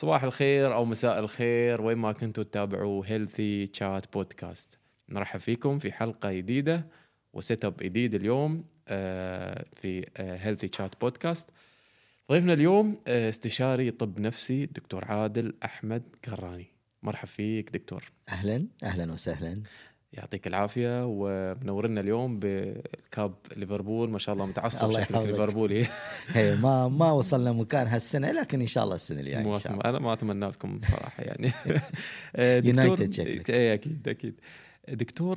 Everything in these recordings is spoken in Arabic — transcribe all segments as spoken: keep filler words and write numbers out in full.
صباح الخير أو مساء الخير وين ما كنتوا تتابعوا هيلثي تشات بودكاست. نرحب فيكم في حلقة جديدة وسيت اب جديد اليوم آه، في هيلثي تشات بودكاست. ضيفنا اليوم آه، استشاري طب نفسي دكتور عادل أحمد كراني. مرحب فيك دكتور. أهلا أهلا وسهلا. يعطيك العافية ومنورنا اليوم بالكاب ليفربول. ما شاء الله متعصب شكلك ليفربولي. هي ما ما وصلنا مكان هالسنة لكن إن شاء الله السنة الجاية يعني إن شاء الله. أنا ما أتمنى لكم بصراحة يعني. يونايتد شكلك. إيه أكيد أكيد. دكتور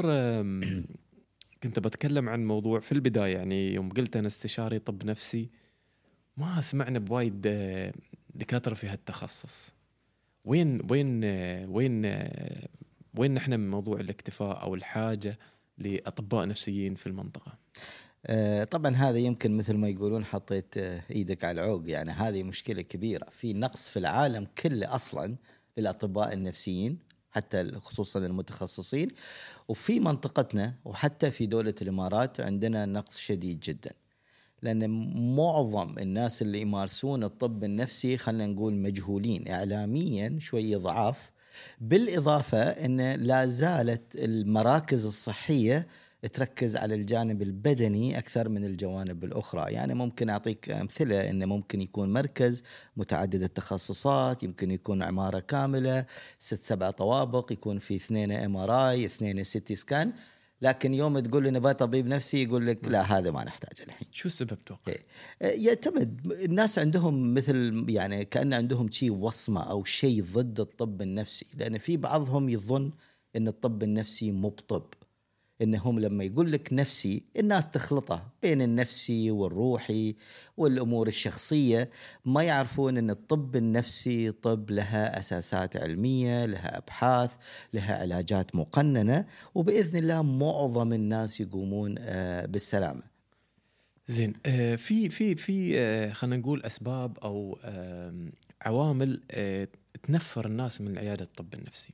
كنت بتكلم عن موضوع في البداية، يعني يوم قلت أنا استشاري طب نفسي ما سمعنا بوايد دكاترة في هالتخصص. وين وين وين وين نحن من موضوع الاكتفاء أو الحاجة لأطباء نفسيين في المنطقة؟ آه طبعا هذا يمكن مثل ما يقولون حطيت إيدك على العوق، يعني هذه مشكلة كبيرة، في نقص في العالم كله أصلا للأطباء النفسيين حتى خصوصا المتخصصين، وفي منطقتنا وحتى في دولة الإمارات عندنا نقص شديد جدا، لأن معظم الناس اللي يمارسون الطب النفسي خلنا نقول مجهولين إعلاميا، شوية ضعاف، بالإضافة أن لا زالت المراكز الصحية تركز على الجانب البدني أكثر من الجوانب الأخرى. يعني ممكن أعطيك أمثلة أنه ممكن يكون مركز متعدد التخصصات، يمكن يكون عمارة كاملة ست سبع طوابق، يكون في اثنين ام ار اي اثنين سيتي سكان، لكن يوم تقول له نبغى طبيب نفسي يقول لك لا هذا ما نحتاجه الحين. شو السبب توقع؟ يعتمد الناس عندهم مثل يعني كأن عندهم شيء وصمة أو شيء ضد الطب النفسي، لأن في بعضهم يظن أن الطب النفسي مو بطب، إنهم لما يقول لك نفسي الناس تخلطه بين النفسي والروحي والأمور الشخصية، ما يعرفون أن الطب النفسي طب لها أساسات علمية، لها أبحاث، لها علاجات مقننة، وبإذن الله معظم الناس يقومون بالسلامة. زين، في في في خلينا نقول أسباب أو عوامل تنفر الناس من عيادة الطب النفسي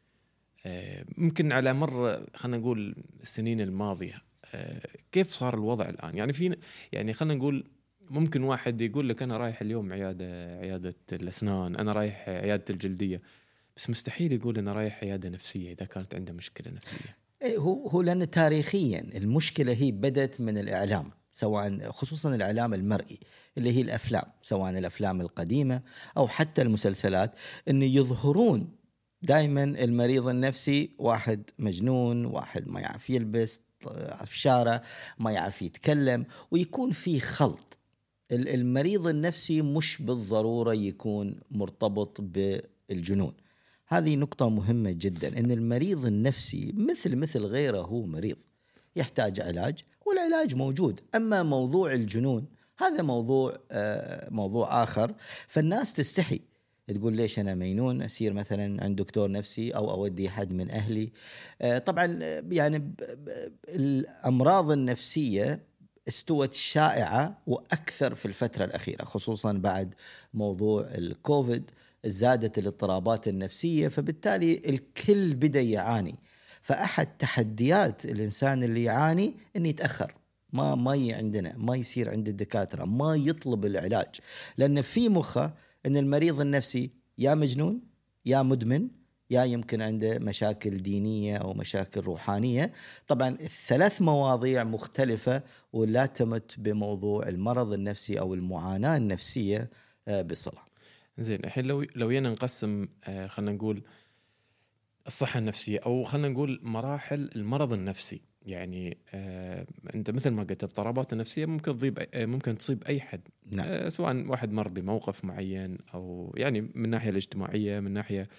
ممكن على مر خلينا نقول السنين الماضية. كيف صار الوضع الآن؟ يعني في يعني خلينا نقول ممكن واحد يقول لك أنا رايح اليوم عيادة عيادة الأسنان، أنا رايح عيادة الجلدية، بس مستحيل يقول أنا رايح عيادة نفسية إذا كانت عنده مشكلة نفسية. هو هو لأن تاريخيا المشكلة هي بدت من الإعلام، سواء خصوصا الإعلام المرئي اللي هي الأفلام، سواء الأفلام القديمة أو حتى المسلسلات، إن يظهرون دائما المريض النفسي واحد مجنون، واحد ما يعرف يلبس في الشارع، ما يعرف يتكلم، ويكون في خلط. المريض النفسي مش بالضرورة يكون مرتبط بالجنون. هذه نقطة مهمة جدا، إن المريض النفسي مثل مثل غيره هو مريض يحتاج علاج والعلاج موجود. أما موضوع الجنون هذا موضوع آه موضوع آخر، فالناس تستحي تقول ليش أنا مينون أسير مثلا عند دكتور نفسي أو أودي حد من أهلي. آه طبعا يعني الأمراض النفسية استوت شائعة وأكثر في الفترة الأخيرة، خصوصا بعد موضوع الكوفيد زادت الاضطرابات النفسية، فبالتالي الكل بدأ يعاني. فأحد تحديات الإنسان اللي يعاني إن يتأخر، ما ما عندنا ما يصير عند الدكاترة، ما يطلب العلاج، لأن في مخه إن المريض النفسي يا مجنون يا مدمن يا يمكن عنده مشاكل دينية أو مشاكل روحانية. طبعا الثلاث مواضيع مختلفة ولا تمت بموضوع المرض النفسي أو المعاناة النفسية بصلة. زين، الحين لو لو ينا نقسم خلينا نقول الصحة النفسية أو خلينا نقول مراحل المرض النفسي. يعني آه أنت مثل ما قلت الاضطرابات النفسية ممكن تصيب آه ممكن تصيب أي حد. نعم. آه سواء واحد مر بموقف معين أو يعني من الناحية الاجتماعية، من ناحية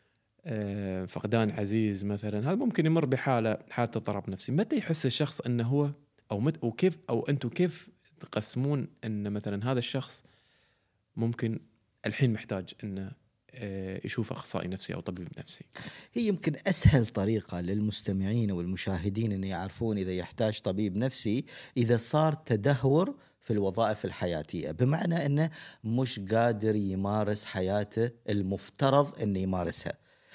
آه فقدان عزيز مثلا، هذا ممكن يمر بحالة حالة اضطراب نفسي. متى يحس الشخص أنه هو أو مت وكيف أو أنتم كيف تقسمون أن مثلا هذا الشخص ممكن الحين محتاج أنه يشوف أخصائي نفسي أو طبيب نفسي؟ هي يمكن أسهل طريقة للمستمعين والمشاهدين أن يعرفون إذا يحتاج طبيب نفسي إذا صار تدهور في الوظائف الحياتية، بمعنى أنه مش قادر يمارس حياته المفترض أن يمارسها.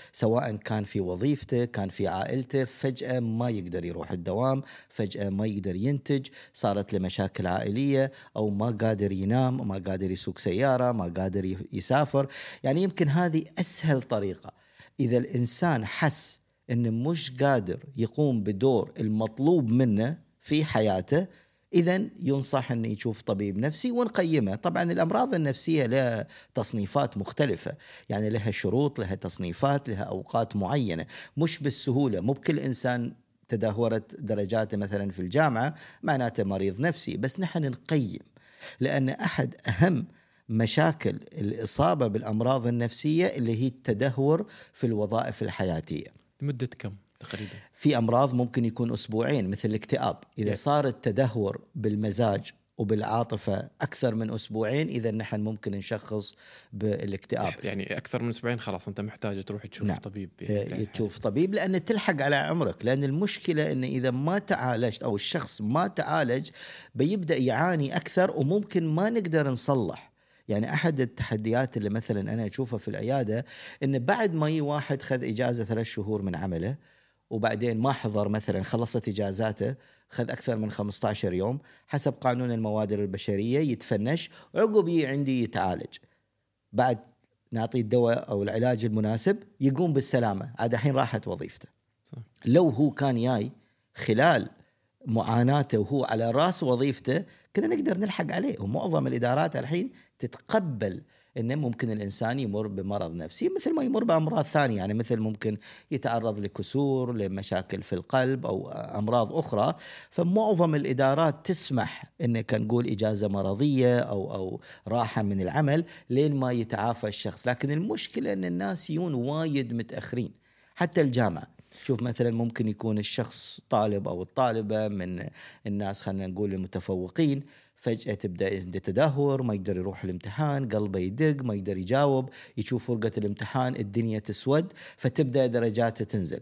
سواء كان في وظيفته، كان في عائلته، فجأة ما يقدر يروح الدوام، فجأة ما يقدر ينتج، صارت له مشاكل عائلية، أو ما قادر ينام، ما قادر يسوق سيارة، ما قادر يسافر. يعني يمكن هذه أسهل طريقة. إذا الإنسان حس إنه مش قادر يقوم بدور المطلوب منه في حياته، إذن ينصح أن يشوف طبيب نفسي ونقيمه. طبعا الأمراض النفسية لها تصنيفات مختلفة، يعني لها شروط، لها تصنيفات، لها أوقات معينة، مش بالسهولة. مو بكل إنسان تدهورت درجاته مثلا في الجامعة معناته مريض نفسي، بس نحن نقيم، لأن أحد أهم مشاكل الإصابة بالأمراض النفسية اللي هي التدهور في الوظائف الحياتية. لمدة كم تقريبا؟ في أمراض ممكن يكون أسبوعين مثل الاكتئاب، إذا yeah. صار التدهور بالمزاج وبالعاطفة أكثر من أسبوعين، إذا نحن ممكن نشخص بالاكتئاب. يعني أكثر من أسبوعين خلاص أنت محتاج تروح تشوف نعم. طبيب، يعني تشوف طبيب لأن تلحق على عمرك. لأن المشكلة أن إذا ما تعالجت أو الشخص ما تعالج بيبدأ يعاني أكثر، وممكن ما نقدر نصلح. يعني أحد التحديات اللي مثلا أنا أشوفها في العيادة أن بعد ما يجي واحد خذ إجازة ثلاث شهور من عمله وبعدين ما حضر، مثلا خلصت إجازاته، خذ أكثر من خمسة عشر يوم حسب قانون الموارد البشرية، يتفنش، عقب عندي يتعالج، بعد نعطيه الدواء أو العلاج المناسب يقوم بالسلامة، عاد الحين راحت وظيفته. صح. لو هو كان جاي خلال معاناته وهو على رأس وظيفته كنا نقدر نلحق عليه. ومعظم الإدارات الحين تتقبل إنه ممكن الإنسان يمر بمرض نفسي مثل ما يمر بأمراض ثانية، يعني مثل ممكن يتعرض لكسور، لمشاكل في القلب أو أمراض أخرى. فمعظم الإدارات تسمح إنه كان نقول إجازة مرضية أو أو راحة من العمل لين ما يتعافى الشخص. لكن المشكلة إن الناس يون وايد متأخرين. حتى الجامعة، شوف مثلا ممكن يكون الشخص طالب أو الطالبة من الناس خلينا نقول المتفوقين، فجأة تبدأ تدهور، ما يقدر يروح الامتحان، قلبه يدق، ما يقدر يجاوب، يشوف ورقة الامتحان الدنيا تسود، فتبدأ درجاته تنزل.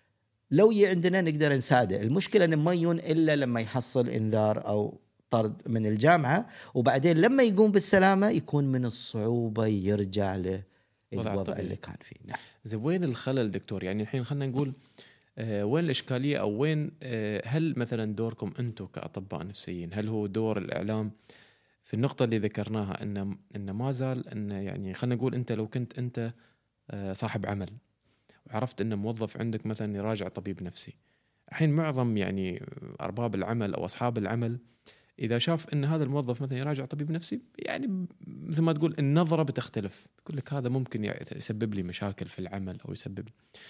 لو عندنا نقدر نساعده. المشكلة أنه ما يون إلا لما يحصل إنذار أو طرد من الجامعة، وبعدين لما يقوم بالسلامة يكون من الصعوبة يرجع له الوضع اللي كان فيه. نعم. زي وين الخلل دكتور؟ يعني الحين خلنا نقول آه وين الإشكالية، أو وين آه هل مثلا دوركم أنتم كأطباء نفسيين، هل هو دور الإعلام في النقطة اللي ذكرناها إن إن ما زال إن يعني خلنا نقول أنت لو كنت أنت آه صاحب عمل وعرفت إن موظف عندك مثلا يراجع طبيب نفسي، الحين معظم يعني أرباب العمل أو أصحاب العمل إذا شاف إن هذا الموظف مثلا يراجع طبيب نفسي، يعني مثل ما تقول النظرة بتختلف، يقول لك هذا ممكن يسبب لي مشاكل في العمل أو يسبب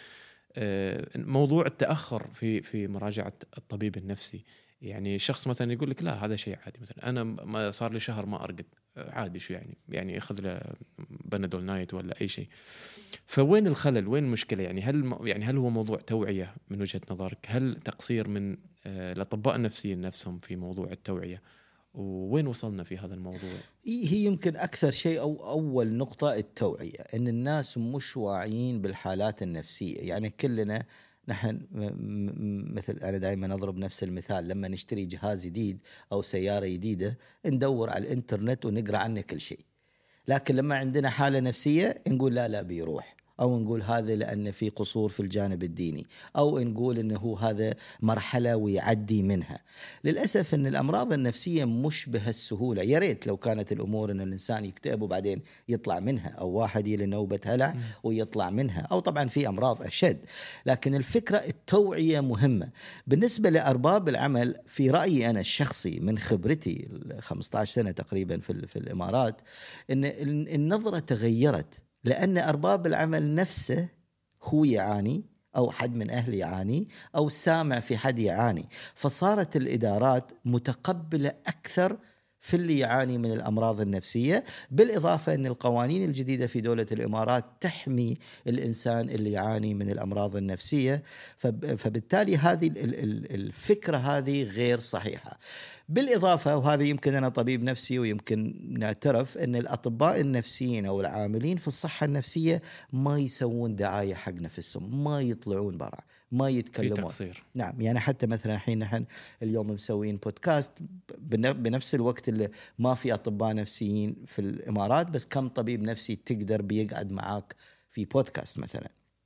موضوع التأخر في في مراجعة الطبيب النفسي. يعني شخص مثلا يقول لك لا هذا شيء عادي، مثلا أنا ما صار لي شهر ما أرقد، عادي شو يعني يعني أخذ له بنادول نايت ولا أي شيء. فوين الخلل؟ وين المشكلة؟ يعني هل يعني هل هو موضوع توعية من وجهة نظرك؟ هل تقصير من الأطباء النفسيين نفسهم في موضوع التوعية؟ وين وصلنا في هذا الموضوع؟ هي يمكن أكثر شيء أو أول نقطة التوعية، إن الناس مش واعيين بالحالات النفسية. يعني كلنا نحن مثل أنا دائما أضرب نفس المثال، لما نشتري جهاز جديد أو سيارة جديدة ندور على الإنترنت ونقرأ عنه كل شيء، لكن لما عندنا حالة نفسية نقول لا لا بيروح، أو نقول هذا لأن في قصور في الجانب الديني، أو نقول إنه هذا مرحلة ويعدي منها. للأسف إن الأمراض النفسية مش بهالسهولة. يا ريت لو كانت الأمور إن الإنسان يكتئب وبعدين يطلع منها، أو واحد يلي نوبة هلع ويطلع منها، أو طبعا في أمراض أشد. لكن الفكرة التوعية مهمة بالنسبة لأرباب العمل. في رأيي أنا الشخصي من خبرتي خمسة عشر سنة تقريبا في, في الإمارات، إن النظرة تغيرت، لأن أرباب العمل نفسه هو يعاني، أو حد من أهله يعاني، أو سامع في حد يعاني، فصارت الإدارات متقبلة أكثر في اللي يعاني من الأمراض النفسية. بالإضافة أن القوانين الجديدة في دولة الإمارات تحمي الإنسان اللي يعاني من الأمراض النفسية، فبالتالي هذه الفكرة هذه غير صحيحة. بالإضافة، وهذا يمكن أنا طبيب نفسي ويمكن نعترف أن الأطباء النفسيين أو العاملين في الصحة النفسية ما يسوون دعاية حق نفسهم، ما يطلعون برا، ما يتكلمون. في تقصير. نعم. يعني حتى مثلا حين نحن اليوم مسوين بودكاست بنفس الوقت اللي ما في أطباء نفسيين في الإمارات، بس كم طبيب نفسي تقدر بيقعد معاك في بودكاست مثلا.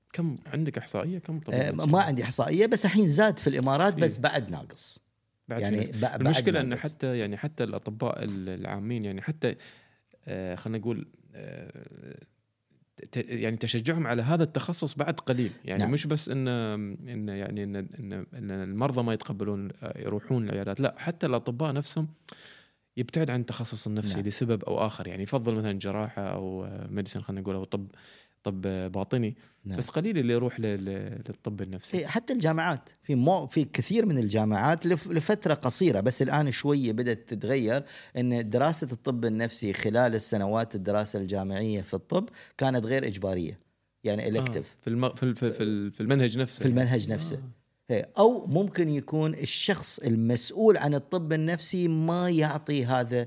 كم عندك احصائيه كم طبيب آه نفسي؟ ما عندي احصائيه، بس الحين زاد في الامارات بس بعد ناقص. بعد يعني يعني بعد المشكله انه ناقص. حتى يعني حتى الاطباء العامين يعني حتى آه خلينا نقول آه يعني تشجعهم على هذا التخصص بعد قليل يعني. نعم. مش بس ان ان يعني ان ان, إن المرضى ما يتقبلون يروحون العيادات، لا حتى الاطباء نفسهم يبتعد عن التخصص النفسي. نعم. لسبب او اخر يعني يفضل مثلا جراحه او ميديسن خلينا نقول او طب طب باطني. نعم. بس قليل اللي يروح للطب النفسي. حتى الجامعات في مو في كثير من الجامعات لفتره قصيره، بس الان شويه بدات تتغير، ان دراسه الطب النفسي خلال السنوات الدراسه الجامعيه في الطب كانت غير اجباريه، يعني الكتف آه في, الم... في, في, في, في المنهج نفسه. في المنهج نفسه. آه. أو ممكن يكون الشخص المسؤول عن الطب النفسي ما يعطي هذا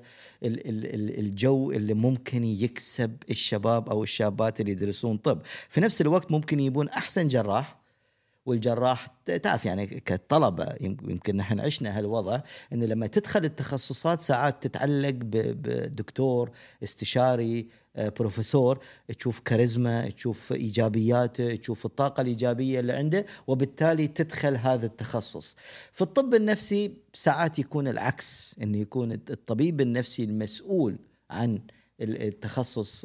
الجو اللي ممكن يكسب الشباب أو الشابات اللي يدرسون طب. في نفس الوقت ممكن يبون أحسن جراح، والجراح تعرف يعني كطلبة يمكن نحن عشنا هالوضع، إن لما تدخل التخصصات ساعات تتعلق بدكتور استشاري بروفيسور، تشوف كاريزما، تشوف إيجابياته، تشوف الطاقة الإيجابية اللي عنده، وبالتالي تدخل هذا التخصص. في الطب النفسي ساعات يكون العكس، إنه يكون الطبيب النفسي المسؤول عن التخصص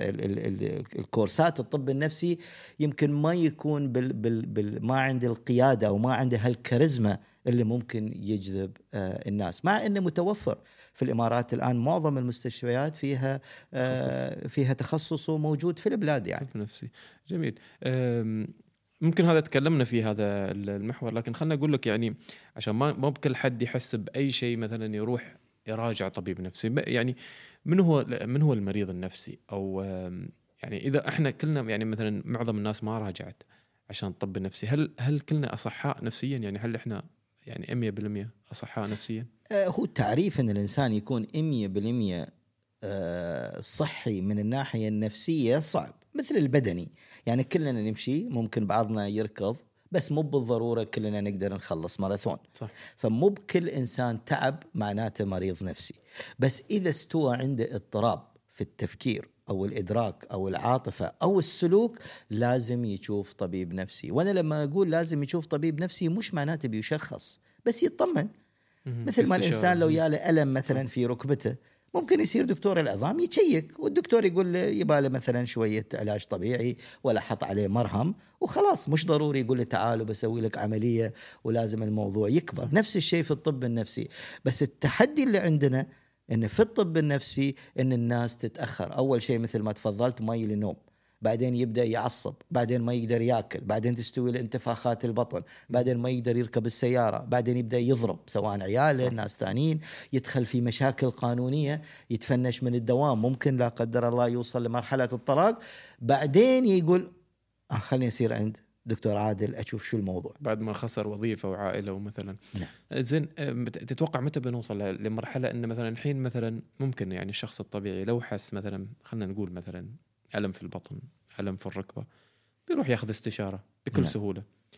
الكورسات الطب النفسي يمكن ما يكون بال بال بال ما عنده القيادة أو ما عنده هالكاريزما اللي ممكن يجذب الناس، مع أنه متوفر في الإمارات الآن. معظم المستشفيات فيها تخصص. فيها تخصص موجود في البلاد يعني. طب نفسي جميل. ممكن هذا تكلمنا في هذا المحور، لكن خلنا أقول لك يعني عشان ما ما بكل حد يحس بأي شيء مثلا يروح يراجع طبيب نفسي. يعني من هو من هو المريض النفسي؟ أو يعني إذا إحنا كلنا يعني مثلا معظم الناس ما راجعت عشان الطب النفسي، هل هل كلنا أصحاء نفسيا؟ يعني هل إحنا يعني مية بالمية أصحاء نفسيا؟ هو التعريف أن الإنسان يكون مية بالمية صحي من الناحية النفسية صعب، مثل البدني يعني كلنا نمشي، ممكن بعضنا يركض، بس مو بالضرورة كلنا نقدر نخلص ماراثون. صح. فمو بكل إنسان تعب معناته مريض نفسي. بس إذا استوى عنده اضطراب في التفكير أو الإدراك أو العاطفة أو السلوك، لازم يشوف طبيب نفسي. وأنا لما أقول لازم يشوف طبيب نفسي مش معناته بيشخص، بس يطمن. مثل ما الإنسان لو ياله ألم مثلا في ركبته، ممكن يصير دكتور العظام يتشيك، والدكتور يقول له يباله مثلا شوية علاج طبيعي ولا حط عليه مرهم وخلاص. مش ضروري يقول له تعالوا بسوي لك عملية ولازم الموضوع يكبر. صح. نفس الشيء في الطب النفسي. بس التحدي اللي عندنا إن في الطب النفسي إن الناس تتأخر. أول شيء مثل ما تفضلت ما يلي نوم، بعدين يبدأ يعصب، بعدين ما يقدر يأكل، بعدين تستوي الانتفاخات البطن، بعدين ما يقدر يركب السيارة، بعدين يبدأ يضرب سواء عياله ناس ثانيين، يدخل في مشاكل قانونية، يتفنش من الدوام، ممكن لا قدر الله يوصل لمرحلة الطلاق. بعدين يقول آه خليني أصير عند دكتور عادل أشوف شو الموضوع، بعد ما خسر وظيفة وعائلة ومثلا. نعم. زين تتوقع متى بنوصل لمرحلة إن مثلا الحين مثلا ممكن يعني الشخص الطبيعي لو حس مثلا خلنا نقول مثلا ألم في البطن، ألم في الركبة، بيروح ياخذ استشارة بكل نعم. سهولة.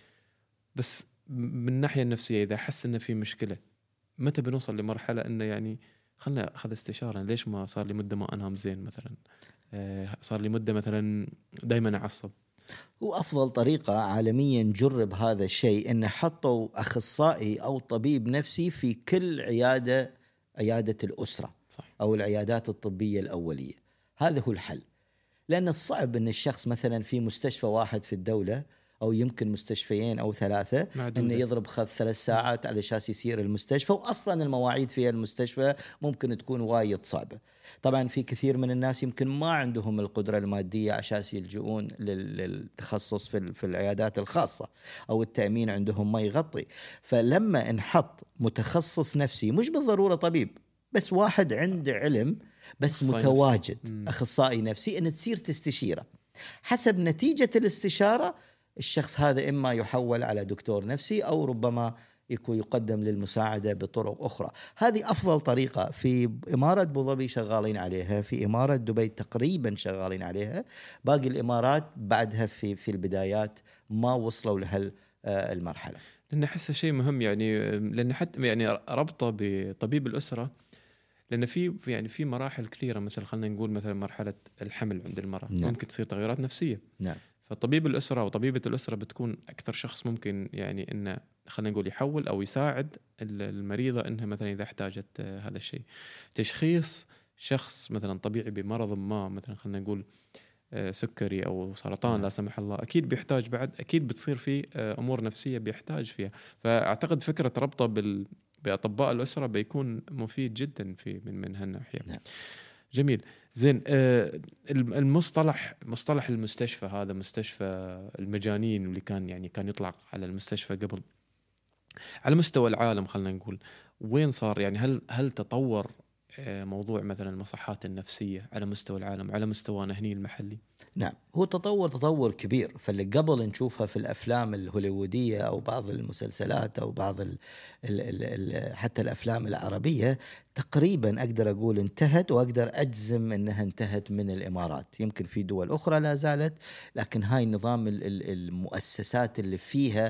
بس من الناحية النفسية إذا حس إنه في مشكلة، متى بنوصل لمرحلة إنه يعني خلنا أخذ استشارة؟ ليش ما صار لي مدة ما أنام زين مثلا، صار لي مدة مثلا دايما أعصب. وأفضل طريقة عالميا نجرب هذا الشيء إن حطوا أخصائي أو طبيب نفسي في كل عيادة، عيادة الأسرة. صح. أو العيادات الطبية الأولية. هذا هو الحل. لأن الصعب أن الشخص مثلا في مستشفى واحد في الدولة أو يمكن مستشفيين أو ثلاثة أنه يضرب خذ ثلاث ساعات على أساس يسير المستشفى، وأصلا المواعيد في المستشفى ممكن تكون وايد صعبة. طبعا في كثير من الناس يمكن ما عندهم القدرة المادية عشان يلجؤون للتخصص في العيادات الخاصة، أو التأمين عندهم ما يغطي. فلما نحط متخصص نفسي، مش بالضرورة طبيب، بس واحد عنده علم بس متواجد نفسي. أخصائي نفسي، أن تصير تستشيره حسب نتيجة الاستشارة. الشخص هذا إما يحول على دكتور نفسي أو ربما يكون يقدم للمساعدة بطرق أخرى. هذه أفضل طريقة. في إمارة أبو ظبي شغالين عليها، في إمارة دبي تقريبا شغالين عليها، باقي الإمارات بعدها في في البدايات ما وصلوا لهال المرحلة. لأن أحسه شيء مهم يعني، لأن حتى يعني ربطه بطبيب الأسرة، لأن في يعني في مراحل كثيرة، مثل خلنا نقول مثلا مرحلة الحمل عند المرأة. نعم. ممكن تصير تغيرات نفسية. نعم. فطبيب الأسرة أو طبيبة الأسرة بتكون أكثر شخص ممكن يعني إنه خلينا نقول يحول أو يساعد المريضة إنها مثلا إذا احتاجت هذا الشيء. تشخيص شخص مثلا طبيعي بمرض ما، مثلا خلينا نقول سكري أو سرطان لا سمح الله، أكيد بيحتاج بعد أكيد بتصير فيه أمور نفسية بيحتاج فيها. فأعتقد فكرة ربطه بال بأطباء الأسرة بيكون مفيد جدا في من من هالناحية. نعم. جميل. زين، آه المصطلح مصطلح المستشفى هذا، مستشفى المجانين اللي كان يعني كان يطلق على المستشفى قبل، على مستوى العالم خلينا نقول وين صار؟ يعني هل هل تطور موضوع مثلا المصحات النفسية على مستوى العالم على مستوانا هني المحلي؟ نعم، هو تطور تطور كبير. فاللي قبل نشوفها في الأفلام الهوليوودية أو بعض المسلسلات أو بعض ال ال ال ال حتى الأفلام العربية تقريبا أقدر أقول انتهت، وأقدر أجزم أنها انتهت من الإمارات. يمكن في دول أخرى لا زالت، لكن هاي نظام المؤسسات اللي فيها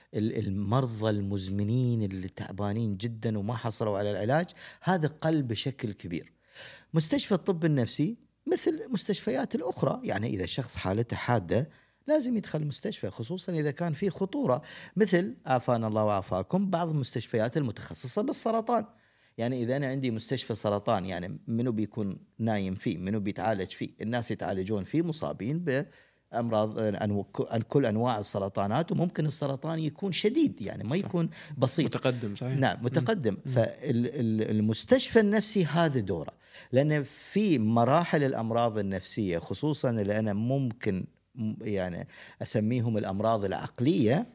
المرضى المزمنين اللي تعبانين جدا وما حصلوا على العلاج، هذا قل بشكل كبير. مستشفى الطب النفسي مثل مستشفيات الأخرى، يعني إذا الشخص حالته حادة لازم يدخل المستشفى، خصوصا إذا كان في خطورة، مثل عافانا الله وعافاكم بعض المستشفيات المتخصصة بالسرطان. يعني إذا أنا عندي مستشفى سرطان، يعني منو بيكون نايم فيه؟ منو بيتعالج فيه؟ الناس يتعالجون فيه مصابين ب أمراض عن كل أنواع السرطانات، وممكن السرطان يكون شديد يعني ما يكون بسيط، متقدم. صحيح. نعم متقدم. فالمستشفى النفسي هذا دوره، لأن في مراحل الأمراض النفسية خصوصا اللي أنا ممكن يعني أسميهم الأمراض العقلية،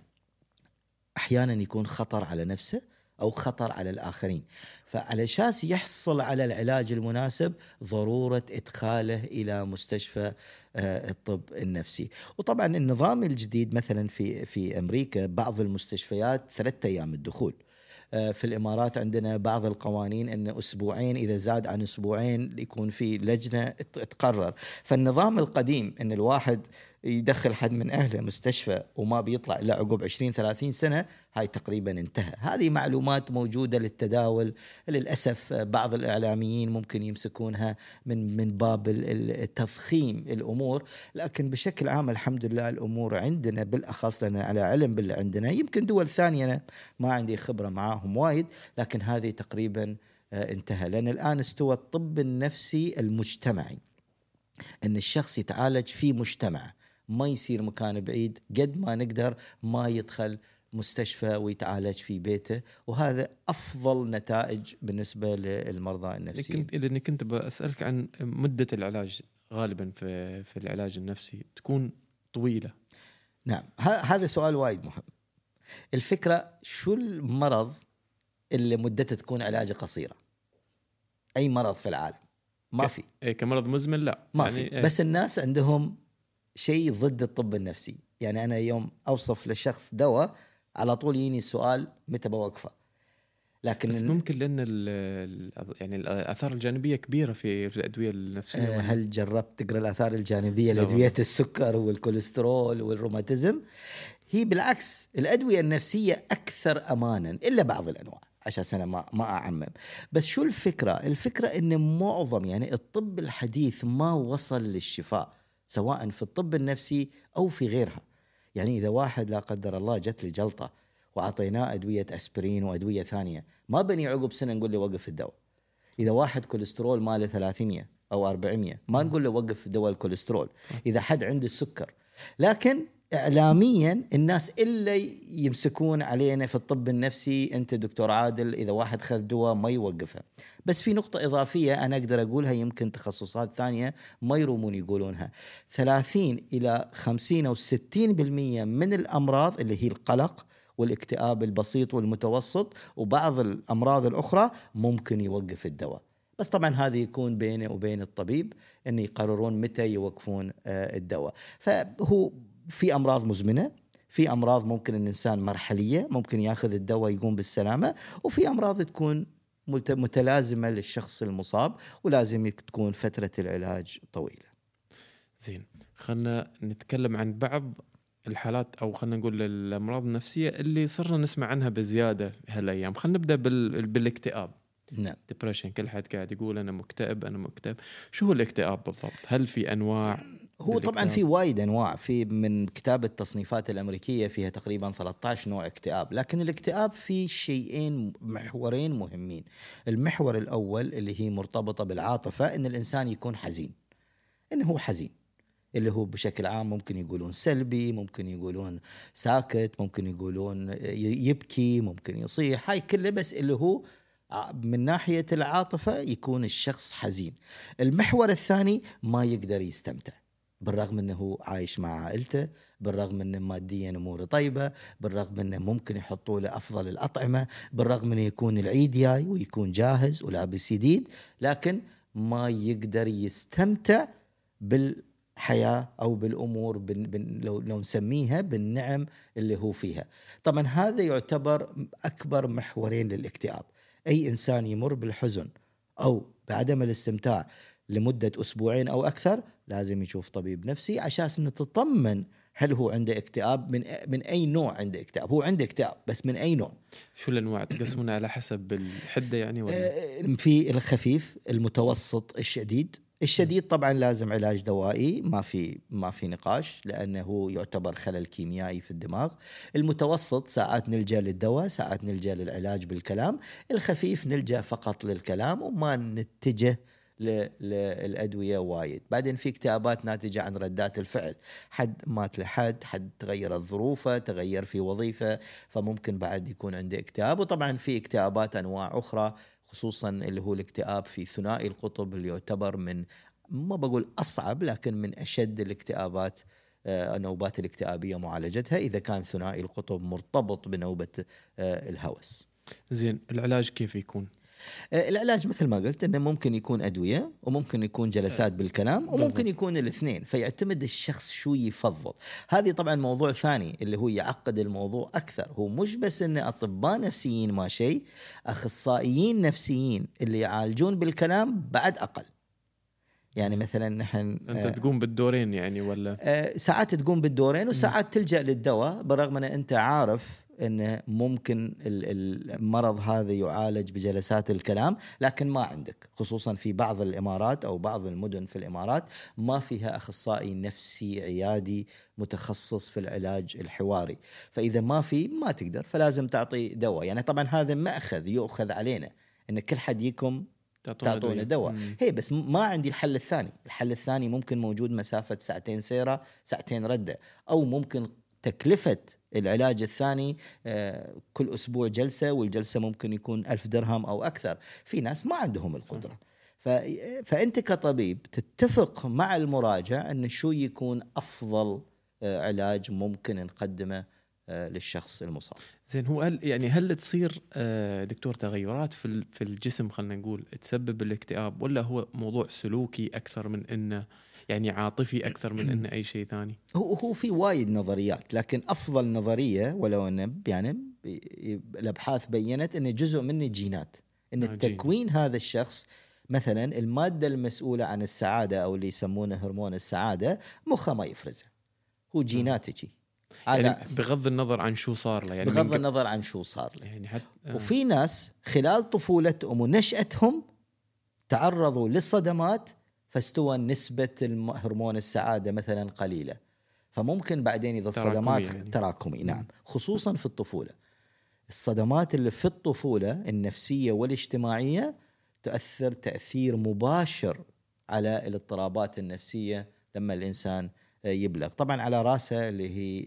أحيانا يكون خطر على نفسه أو خطر على الآخرين. فعلى أساس يحصل على العلاج المناسب ضرورة إدخاله إلى مستشفى الطب النفسي. وطبعا النظام الجديد مثلا في في أمريكا بعض المستشفيات ثلاثة أيام الدخول. في الإمارات عندنا بعض القوانين أن أسبوعين، إذا زاد عن أسبوعين يكون في لجنة تقرر. فالنظام القديم أن الواحد يدخل حد من أهله مستشفى وما بيطلع إلا عقب عشرين ثلاثين سنة، هاي تقريبا انتهى. هذه معلومات موجودة للتداول. للأسف بعض الإعلاميين ممكن يمسكونها من من باب التضخيم الأمور، لكن بشكل عام الحمد لله الأمور عندنا بالأخص لنا على علم باللي عندنا. يمكن دول ثانية ما عندي خبرة معاهم وايد، لكن هذه تقريبا انتهى. لأن الآن استوى الطب النفسي المجتمعي، أن الشخص يتعالج في مجتمع، ما يصير مكان بعيد، قد ما نقدر ما يدخل مستشفى ويتعالج في بيته. وهذا أفضل نتائج بالنسبة للمرضى النفسيين. لأني كنت بسألك عن مدة العلاج، غالبا في في العلاج النفسي تكون طويلة. نعم، هذا سؤال وايد مهم. الفكرة شو المرض اللي مدته تكون علاجه قصيرة؟ أي مرض في العالم ما في. إيه كمرض مزمن لا ما يعني في. إيه؟ بس الناس عندهم شيء ضد الطب النفسي. يعني أنا يوم أوصف للشخص دواء على طول يجيني السؤال متى بوقفه. لكن بس ممكن لأن ال يعني الآثار الجانبية كبيرة في في الأدوية النفسية. هل جربت تقرأ الآثار الجانبية لأدوية السكر والكوليسترول والروماتيزم؟ هي بالعكس، الأدوية النفسية أكثر أمانا إلا بعض الأنواع، عشان أنا ما ما أعمم. بس شو الفكرة؟ الفكرة إن معظم يعني الطب الحديث ما وصل للشفاء سواء في الطب النفسي أو في غيرها. يعني إذا واحد لا قدر الله جت لي جلطة وعطيناه أدوية أسبرين وأدوية ثانية، ما بني عقب سنة نقول له وقف الدواء. إذا واحد كوليسترول ماله ثلاثمية أو أربعمية ما نقول له وقف دواء الكوليسترول. إذا حد عنده السكر، لكن إعلاميا الناس إلا يمسكون علينا في الطب النفسي، أنت دكتور عادل إذا واحد خذ دواء ما يوقفها. بس في نقطة إضافية أنا أقدر أقولها، يمكن تخصصات ثانية ما يرومون يقولونها. ثلاثين إلى خمسين أو ستين بالمية من الأمراض اللي هي القلق والاكتئاب البسيط والمتوسط وبعض الأمراض الأخرى ممكن يوقف الدواء. بس طبعا هذا يكون بينه وبين الطبيب أن يقررون متى يوقفون الدواء. فهو في أمراض مزمنة، في أمراض ممكن الإنسان مرحلية ممكن يأخذ الدواء يقوم بالسلامة، وفي أمراض تكون متلازمة للشخص المصاب ولازم تكون فترة العلاج طويلة. زين، خلنا نتكلم عن بعض الحالات أو خلنا نقول الأمراض النفسية اللي صرنا نسمع عنها بزيادة هالأيام. خلنا نبدأ بال... بالاكتئاب. نعم. depression، كل حد قاعد يقول أنا مكتئب أنا مكتئب. شو هو الاكتئاب بالضبط؟ هل في أنواع؟ هو طبعا في وايد انواع، في من كتاب التصنيفات الامريكيه فيها تقريبا ثلاثة عشر نوع اكتئاب، لكن الاكتئاب في شيئين محورين مهمين. المحور الاول اللي هي مرتبطه بالعاطفه، ان الانسان يكون حزين، انه هو حزين، اللي هو بشكل عام ممكن يقولون سلبي، ممكن يقولون ساكت، ممكن يقولون يبكي، ممكن يصيح، هاي كله بس اللي هو من ناحية العاطفة يكون الشخص حزين. المحور الثاني ما يقدر يستمتع، بالرغم أنه عايش مع عائلته، بالرغم أنه ماديا أموره طيبة، بالرغم أنه ممكن يحطوا له أفضل الأطعمة، بالرغم أنه يكون العيد جاي ويكون جاهز ولابس جديد، لكن ما يقدر يستمتع بالحياة أو بالأمور بن بن لو, لو نسميها بالنعم اللي هو فيها. طبعا هذا يعتبر أكبر محورين للاكتئاب. أي إنسان يمر بالحزن أو بعدم الاستمتاع لمدة أسبوعين أو أكثر لازم يشوف طبيب نفسي عشان نتطمن هل هو عنده اكتئاب، من من أي نوع عنده اكتئاب. هو عنده اكتئاب بس من أي نوع؟ شو الأنواع تقسمونها على حسب الحدة يعني ولا؟ في الخفيف، المتوسط، الشديد. الشديد طبعا لازم علاج دوائي، ما في ما في نقاش، لأنه يعتبر خلل كيميائي في الدماغ. المتوسط ساعات نلجأ للدواء، ساعات نلجأ للعلاج بالكلام. الخفيف نلجأ فقط للكلام وما نتجه للأدوية وايد. بعدين في اكتئابات ناتجة عن ردات الفعل، حد مات لحد، حد تغيرت ظروفه، تغير في وظيفة، فممكن بعد يكون عنده اكتئاب. وطبعا في اكتئابات أنواع أخرى، خصوصا اللي هو الاكتئاب في ثنائي القطب اللي يعتبر من، ما بقول أصعب، لكن من أشد الاكتئابات، النوبات الاكتئابية معالجتها إذا كان ثنائي القطب مرتبط بنوبة الهوس. زين، العلاج كيف يكون؟ العلاج مثل ما قلت انه ممكن يكون ادويه، وممكن يكون جلسات بالكلام، وممكن يكون الاثنين، فيعتمد الشخص شو يفضل. هذه طبعا موضوع ثاني اللي هو يعقد الموضوع اكثر. هو مش بس ان اطباء نفسيين ما شيء، اخصائيين نفسيين اللي يعالجون بالكلام بعد اقل. يعني مثلا نحن انت آه تقوم بالدورين يعني ولا؟ آه ساعات تقوم بالدورين وساعات تلجأ للدواء، بالرغم ان انت عارف أنه ممكن المرض هذا يعالج بجلسات الكلام، لكن ما عندك، خصوصا في بعض الإمارات أو بعض المدن في الإمارات ما فيها أخصائي نفسي عيادي متخصص في العلاج الحواري، فإذا ما في ما تقدر، فلازم تعطي دواء. يعني طبعا هذا مأخذ يؤخذ علينا أن كل حد يكم تعطونا دواء، هي بس ما عندي الحل الثاني. الحل الثاني ممكن موجود مسافة ساعتين سيرة ساعتين ردة، أو ممكن تكلفة العلاج الثاني كل أسبوع جلسة، والجلسة ممكن يكون ألف درهم أو أكثر. في ناس ما عندهم القدرة، فأنت كطبيب تتفق مع المراجع أن شو يكون أفضل علاج ممكن نقدمه للشخص المصاب. زين، هو هل يعني هل تصير دكتور تغيرات في في الجسم خلينا نقول تسبب الاكتئاب، ولا هو موضوع سلوكي أكثر من إنه يعني عاطفي أكثر من إنه أي شيء ثاني؟ هو هو في وايد نظريات، لكن أفضل نظرية ولو أن يعني الأبحاث بيّنت أن جزء من الجينات، أن التكوين هذا الشخص مثلا المادة المسؤولة عن السعادة أو اللي يسمونه هرمون السعادة مخه ما يفرزه، هو جيناتي. يعني بغض النظر عن شو صار له، يعني بغض النظر عن شو صار له. يعني حتى آه. وفي ناس خلال طفولتهم ونشأتهم تعرضوا للصدمات فاستوى نسبة هرمون السعادة مثلا قليلة، فممكن بعدين إذا الصدمات يعني. تراكمي، نعم، خصوصا في الطفولة. الصدمات اللي في الطفولة النفسية والاجتماعية تؤثر تأثير مباشر على الاضطرابات النفسية لما الإنسان يبلغ. طبعا على رأسه اللي هي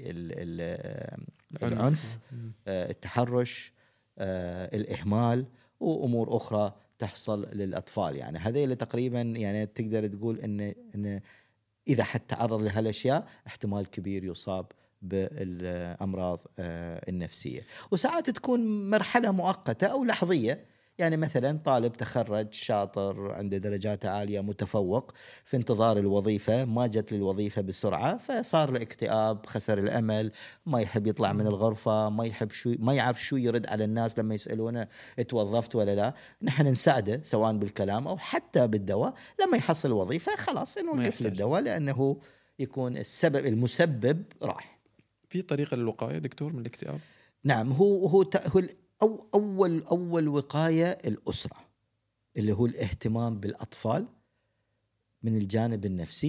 العنف، التحرش، الإهمال، وأمور أخرى تحصل للأطفال. يعني هذه اللي تقريبا يعني تقدر تقول إن إن إذا حد تعرض لهالأشياء احتمال كبير يصاب بالأمراض النفسية. وساعات تكون مرحلة مؤقتة أو لحظية، يعني مثلا طالب تخرج شاطر عنده درجات عالية متفوق في انتظار الوظيفة، ما جت للوظيفة بسرعة فصار له اكتئاب، خسر الأمل، ما يحب يطلع من الغرفة، ما يحب شو ما يعرف شو يرد على الناس لما يسألونه توظفت ولا لا. نحن نساعده سواء بالكلام أو حتى بالدواء، لما يحصل وظيفة خلاص إنه نوقف للدواء لأنه يكون السبب المسبب راح. في طريقة للوقاية دكتور من الاكتئاب؟ نعم، هو هو هو أو أول أول وقاية الأسرة، اللي هو الاهتمام بالأطفال من الجانب النفسي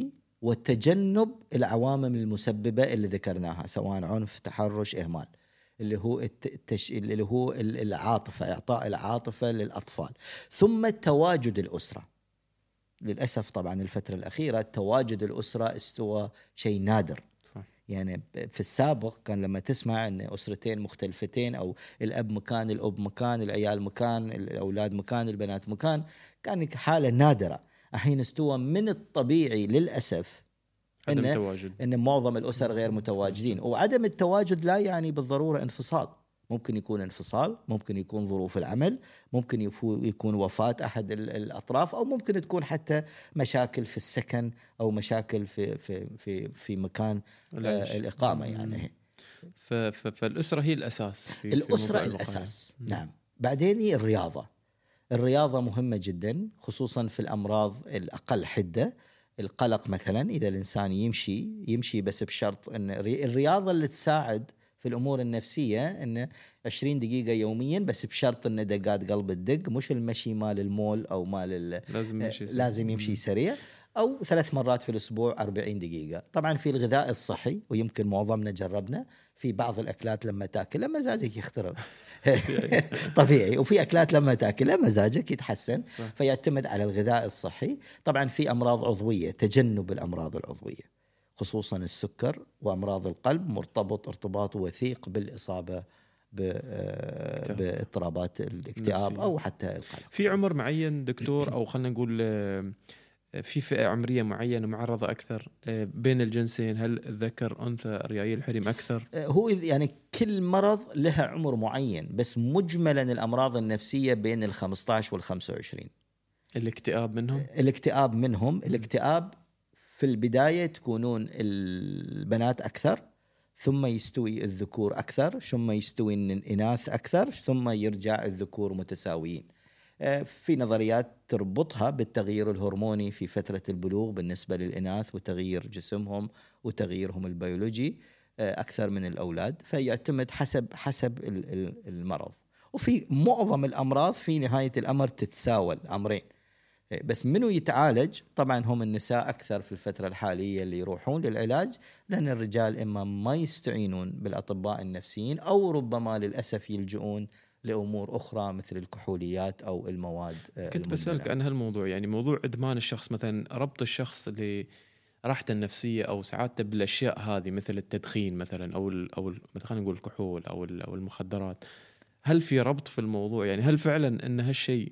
وتجنب العوامل المسببة اللي ذكرناها، سواء عنف، تحرش، إهمال، اللي هو التش... اللي هو العاطفة، إعطاء العاطفة للأطفال. ثم تواجد الأسرة. للأسف طبعا الفترة الأخيرة تواجد الأسرة استوى شيء نادر. صح. يعني في السابق كان لما تسمع أن أسرتين مختلفتين، أو الأب مكان، الأب مكان، العيال مكان، الأولاد مكان، البنات مكان، كان حالة نادرة. الحين استوى من الطبيعي للأسف عدم إن تواجد. إن معظم الأسر غير متواجدين. وعدم التواجد لا يعني بالضرورة انفصال، ممكن يكون انفصال، ممكن يكون ظروف العمل، ممكن يكون وفاة أحد الأطراف، أو ممكن تكون حتى مشاكل في السكن، أو مشاكل في في في في مكان آه الإقامة. يعني فالأسرة هي الأساس في الأسرة في الأساس. نعم. بعدين الرياضة. الرياضة مهمة جدا، خصوصا في الأمراض الأقل حدة. القلق مثلا، إذا الإنسان يمشي يمشي بس بشرط أن الرياضة اللي تساعد في الأمور النفسية أن عشرين دقيقة يوميا، بس بشرط أن دقات قلب الدق، مش المشي مال المول أو مال لازم يمشي سريع. لازم يمشي سريع، أو ثلاث مرات في الأسبوع أربعين دقيقة. طبعا في الغذاء الصحي، ويمكن معظمنا جربنا في بعض الأكلات لما تأكل لما مزاجك يخترب طبيعي، وفي أكلات لما تأكل مزاجك يتحسن. صح. فيعتمد على الغذاء الصحي. طبعا في أمراض عضوية، تجنب الأمراض العضوية خصوصا السكر وأمراض القلب، مرتبط ارتباط وثيق بالإصابة باضطرابات الاكتئاب أو حتى القلق. في عمر معين دكتور، أو خلنا نقول في فئة عمرية معينة معرضة أكثر بين الجنسين؟ هل الذكر أنثى رياضي الحريم أكثر؟ هو يعني كل مرض لها عمر معين، بس مجملا الأمراض النفسية بين الخمسة عشر والخمسة وعشرين. الاكتئاب منهم؟ الاكتئاب منهم. الاكتئاب في البداية تكونون البنات أكثر، ثم يستوي الذكور أكثر، ثم يستوي الإناث أكثر، ثم يرجع الذكور متساويين. في نظريات تربطها بالتغيير الهرموني في فترة البلوغ بالنسبة للإناث، وتغيير جسمهم وتغييرهم البيولوجي أكثر من الأولاد. فيعتمد حسب حسب المرض. وفي معظم الأمراض في نهاية الأمر تتساوى الأمرين، بس منو يتعالج؟ طبعا هم النساء أكثر في الفترة الحالية اللي يروحون للعلاج، لأن الرجال إما ما يستعينون بالأطباء النفسيين، أو ربما للأسف يلجؤون لأمور أخرى مثل الكحوليات أو المواد. كنت بسألك عن هالموضوع، يعني موضوع إدمان الشخص مثلا، ربط الشخص لراحته النفسية أو سعادته بالأشياء هذه مثل التدخين مثلا، أو ال أو مثلا خلينا نقول الكحول أو أو المخدرات. هل في ربط في الموضوع؟ يعني هل فعلا أن هالشيء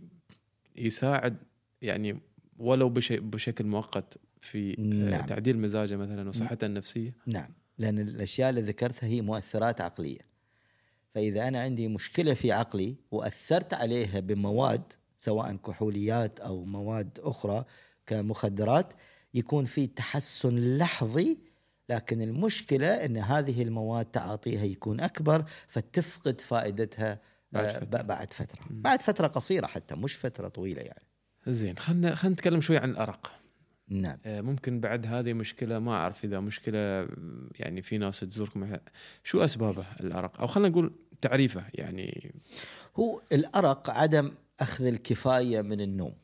يساعد يعني ولو بشيء بشكل مؤقت في نعم. تعديل مزاجه مثلا وصحته النفسية؟ نعم، لأن الأشياء اللي ذكرتها هي مؤثرات عقلية. فإذا أنا عندي مشكلة في عقلي وأثرت عليها بمواد، سواء كحوليات أو مواد أخرى كمخدرات، يكون في تحسن لحظي، لكن المشكلة أن هذه المواد تعاطيها يكون أكبر، فتفقد فائدتها بعد فترة, بعد فترة. بعد فترة قصيرة حتى، مش فترة طويلة يعني. زين، خلنا خلنا نتكلم شوي عن الأرق. نعم. ممكن بعد هذه مشكلة، ما أعرف إذا مشكلة يعني في ناس تزوركم، شو أسبابه الأرق؟ أو خلنا نقول تعريفه. يعني هو الأرق عدم أخذ الكفاية من النوم،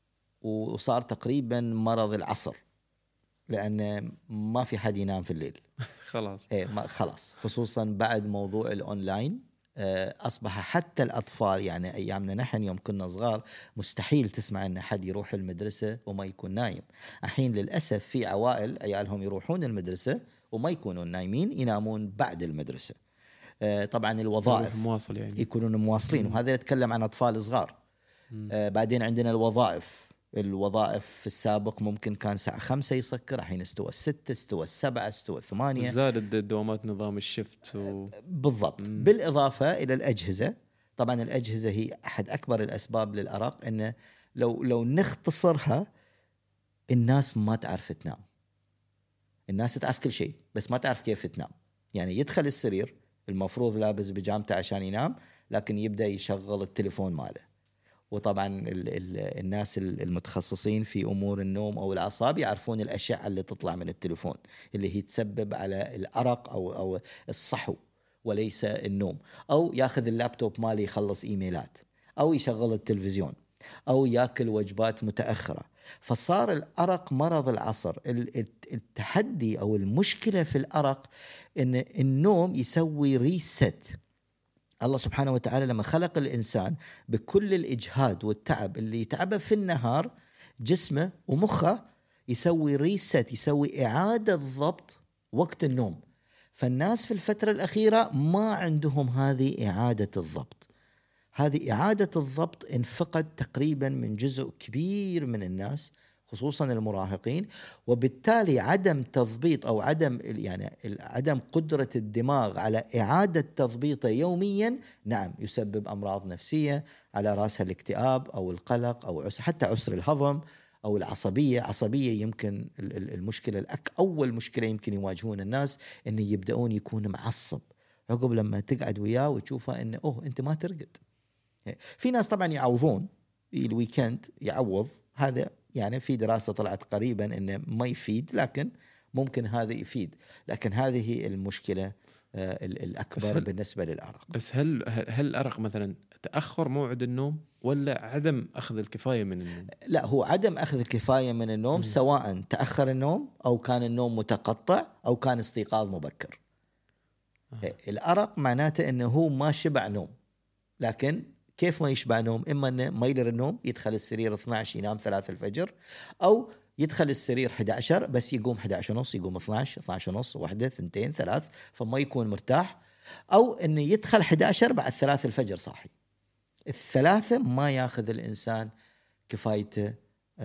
وصار تقريبا مرض العصر، لأن ما في حد ينام في الليل خلاص. إيه ما خلاص، خصوصا بعد موضوع الأونلاين. أصبح حتى الأطفال، يعني أيامنا نحن يوم كنا صغار مستحيل تسمع أن حد يروح المدرسة وما يكون نايم. الحين للأسف في عوائل عيالهم يروحون المدرسة وما يكونون نايمين، ينامون بعد المدرسة. طبعا الوظائف مواصل يعني. يكونون مواصلين، وهذا نتكلم عن أطفال صغار. بعدين عندنا الوظائف. الوظائف في السابق ممكن كان ساعة خمسة يسكر، الحين استوى الستة، استوى السبعة، استوى الثمانية، زادت الدوامات، نظام الشفت و... بالضبط. مم. بالإضافة إلى الأجهزة. طبعا الأجهزة هي أحد أكبر الأسباب للأرق. إنه لو لو نختصرها، الناس ما تعرف تنام. الناس تعرف كل شيء بس ما تعرف كيف تنام. يعني يدخل السرير المفروض لابس بيجامته عشان ينام، لكن يبدأ يشغل التليفون ماله. وطبعا ال ال الناس المتخصصين في أمور النوم أو الأعصاب يعرفون الأشعة اللي تطلع من التليفون اللي هي تسبب على الأرق أو أو الصحو وليس النوم. أو ياخذ اللابتوب مالي يخلص إيميلات، أو يشغل التلفزيون. أو يأكل وجبات متأخرة. فصار الأرق مرض العصر. التحدي أو المشكلة في الأرق إن النوم يسوي ريست. الله سبحانه وتعالى لما خلق الإنسان بكل الإجهاد والتعب اللي يتعبه في النهار، جسمه ومخه يسوي ريست، يسوي إعادة ضبط وقت النوم. فالناس في الفترة الأخيرة ما عندهم هذه إعادة الضبط. هذه إعادة الضبط انفقد تقريبا من جزء كبير من الناس، خصوصا المراهقين. وبالتالي عدم تضبيط أو عدم يعني عدم قدرة الدماغ على إعادة تضبيطه يوميا، نعم يسبب أمراض نفسية، على رأسها الاكتئاب أو القلق أو حتى عسر الهضم أو العصبية. عصبية يمكن المشكلة الأك أول مشكلة يمكن يواجهون الناس إن يبدأون يكون معصب عقب لما تقعد وياه وتشوفه إنه أوه أنت ما ترقد. في ناس طبعا يعوضون الويكند، يعوض هذا يعني في دراسة طلعت قريبا إنه ما يفيد، لكن ممكن هذا يفيد. لكن هذه المشكلة الأكبر بالنسبة للأرق. بس هل هل الأرق مثلا تأخر موعد النوم ولا عدم أخذ الكفاية من النوم؟ لا، هو عدم أخذ الكفاية من النوم، م. سواء تأخر النوم أو كان النوم متقطع أو كان استيقاظ مبكر. آه. الأرق معناته إنه هو ما شبع نوم. لكن كيف ما يشبع نوم؟ إما إنه ما يقدر النوم، يدخل السرير اثني عشر ينام ثلاثة الفجر، أو يدخل السرير أحد عشر بس يقوم أحد عشر ونص، يقوم اثني عشر اثني عشر ونص، واحدة ثنتين ثلاث، فما يكون مرتاح. أو إنه يدخل أحد عشر بعد ثلاثة الفجر صاحي. الثلاثة ما ياخذ الإنسان كفايته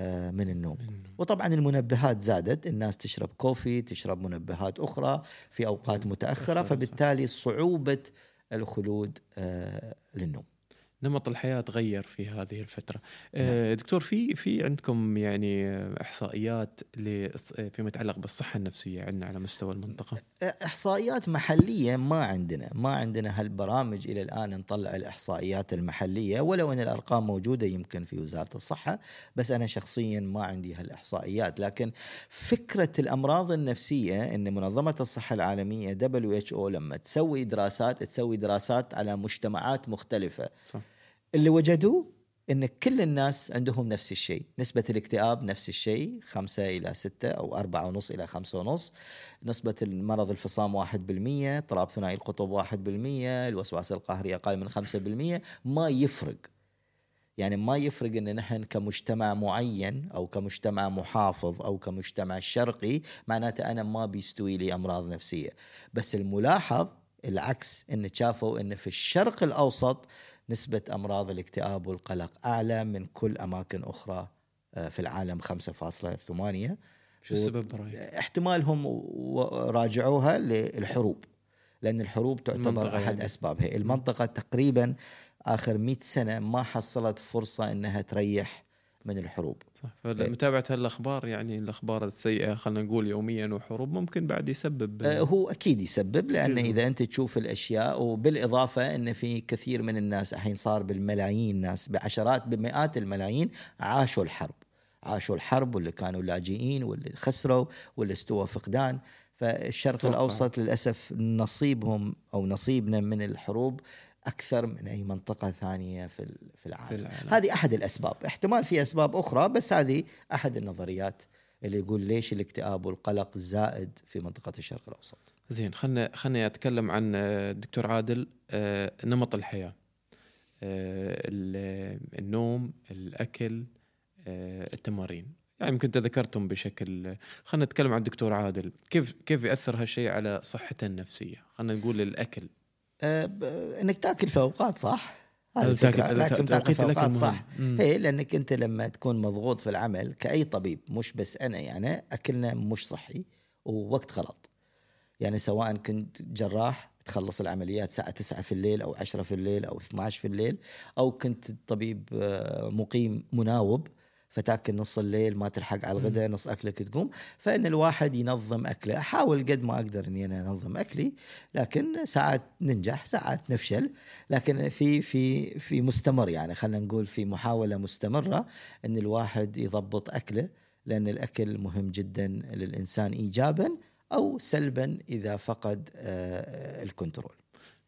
من النوم. وطبعا المنبهات زادت، الناس تشرب كوفي، تشرب منبهات أخرى في أوقات متأخرة، فبالتالي صعوبة الخلود للنوم. نمط الحياة تغير في هذه الفترة. نعم. دكتور، في في عندكم يعني إحصائيات فيما يتعلق بالصحة النفسية عندنا على مستوى المنطقة؟ إحصائيات محلية ما عندنا ما عندنا هالبرامج إلى الآن نطلع الإحصائيات المحلية، ولو أن الأرقام موجودة يمكن في وزارة الصحة، بس أنا شخصيا ما عندي هالإحصائيات. لكن فكرة الأمراض النفسية إن منظمة الصحة العالمية دبليو إتش أو لما تسوي دراسات تسوي دراسات على مجتمعات مختلفة، صح. اللي وجدوه إن كل الناس عندهم نفس الشيء. نسبة الاكتئاب نفس الشيء، خمسة إلى ستة أو أربعة ونص إلى خمسة ونص. نسبة المرض الفصام واحد بالمية، اضطراب ثنائي القطب واحد بالمية، الوسواس القهري أقل من خمسة بالمية. ما يفرق، يعني ما يفرق إن نحن كمجتمع معين أو كمجتمع محافظ أو كمجتمع شرقي معناته أنا ما بيستوي لي أمراض نفسية. بس الملاحظ العكس، إن شافوا إن في الشرق الأوسط نسبة أمراض الاكتئاب والقلق أعلى من كل أماكن أخرى في العالم، خمسة فاصلة ثمانية. شو السبب برأيك؟ احتمالهم راجعوها للحروب، لأن الحروب تعتبر أحد يعني. أسبابها. المنطقة تقريبا آخر مئة سنة ما حصلت فرصة أنها تريح من الحروب. صح. فمتابعة هالأخبار يعني الأخبار السيئة خلنا نقول يوميا وحروب ممكن بعد يسبب. هو أكيد يسبب، لأن إذا أنت تشوف الأشياء، وبالإضافة أن في كثير من الناس الحين صار بالملايين ناس، بعشرات بمئات الملايين عاشوا الحرب عاشوا الحرب واللي كانوا لاجئين واللي خسروا واللي استوى فقدان. فالشرق طبعا. الأوسط للأسف نصيبهم أو نصيبنا من الحروب أكثر من أي منطقة ثانية في في العالم. هذه أحد الأسباب. احتمال في أسباب أخرى، بس هذه أحد النظريات اللي يقول ليش الاكتئاب والقلق زائد في منطقة الشرق الأوسط. زين، خلنا خلنا أتكلم عن دكتور عادل نمط الحياة، النوم، الأكل، التمارين. يعني يمكن ذكرتم بشكل. خلنا نتكلم عن دكتور عادل، كيف كيف يأثر هالشيء على صحته النفسية؟ خلنا نقول الأكل. أه انك تاكل في اوقات صح، هذه الفكره. لكن تاكل في اوقات صح هي لانك انت لما تكون مضغوط في العمل كاي طبيب، مش بس انا، يعني اكلنا مش صحي ووقت غلط. يعني سواء كنت جراح تخلص العمليات الساعه تسعة في الليل او عشرة في الليل او اثني عشر في الليل، او كنت طبيب مقيم مناوب فتاكل نص الليل ما تلحق على الغداء، نص أكلك تقوم. فإن الواحد ينظم أكله. أحاول قد ما أقدر إني أنا أنظم أكلي، لكن ساعات ننجح ساعات نفشل، لكن في في في مستمر، يعني خلينا نقول في محاولة مستمرة إن الواحد يضبط أكله، لأن الأكل مهم جدا للإنسان إيجابا أو سلبا إذا فقد الكنترول.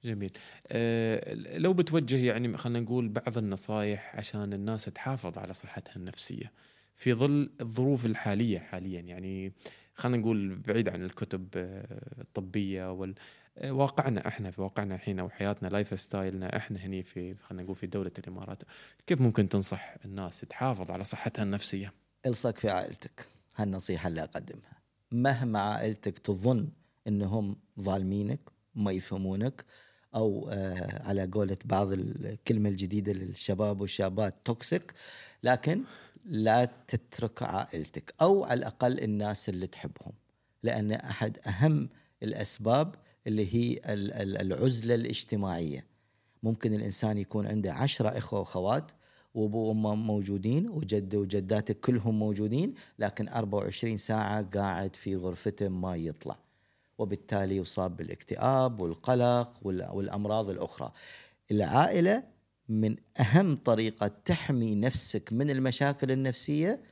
جميل. أه لو بتوجه يعني خلينا نقول بعض النصائح عشان الناس تحافظ على صحتها النفسية في ظل الظروف الحالية حاليا، يعني خلينا نقول بعيد عن الكتب آه، الطبية وال آه، واقعنا احنا في واقعنا الحين او حياتنا لايف ستايلنا احنا هني في خلينا نقول في دولة الامارات، كيف ممكن تنصح الناس تحافظ على صحتها النفسية؟ الصق في عائلتك، هالنصيحة اللي أقدمها. مهما عائلتك تظن أنهم ظالمينك ما يفهمونك، أو آه على قولة بعض الكلمة الجديدة للشباب والشابات توكسيك، لكن لا تترك عائلتك أو على الأقل الناس اللي تحبهم، لأن أحد أهم الأسباب اللي هي العزلة الاجتماعية. ممكن الإنسان يكون عنده عشرة إخوة وأخوات وأبوه وأمه موجودين وجده وجداته كلهم موجودين، لكن أربعة وعشرين ساعة قاعد في غرفته ما يطلع، وبالتالي يصاب بالاكتئاب والقلق والأمراض الأخرى. العائلة من أهم طريقة تحمي نفسك من المشاكل النفسية